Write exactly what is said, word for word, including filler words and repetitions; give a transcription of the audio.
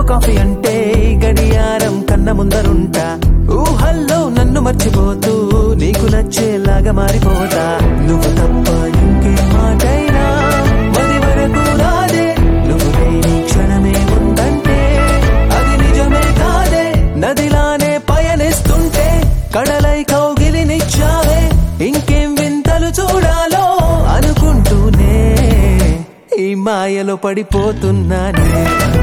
cup coffee అంటే గడియారం కన్న ముందరుంటా ఊహల్లో నన్ను మర్చిపోతూ నీకు నచ్చేలాగా మారిపోతా నువ్వు తప్ప ఇంకే మాటైనా మరి వరకు రాదే నువ్వు లేని క్షణమే ఉందంటే అది నిజమే కాదే నదిలానే పయనిస్తుంటే కడలై కౌగిలినిచ్చావే ఇంకేం వింతలు చూడాలో అనుకుంటూనే ఈ మాయలో పడిపోతున్నానే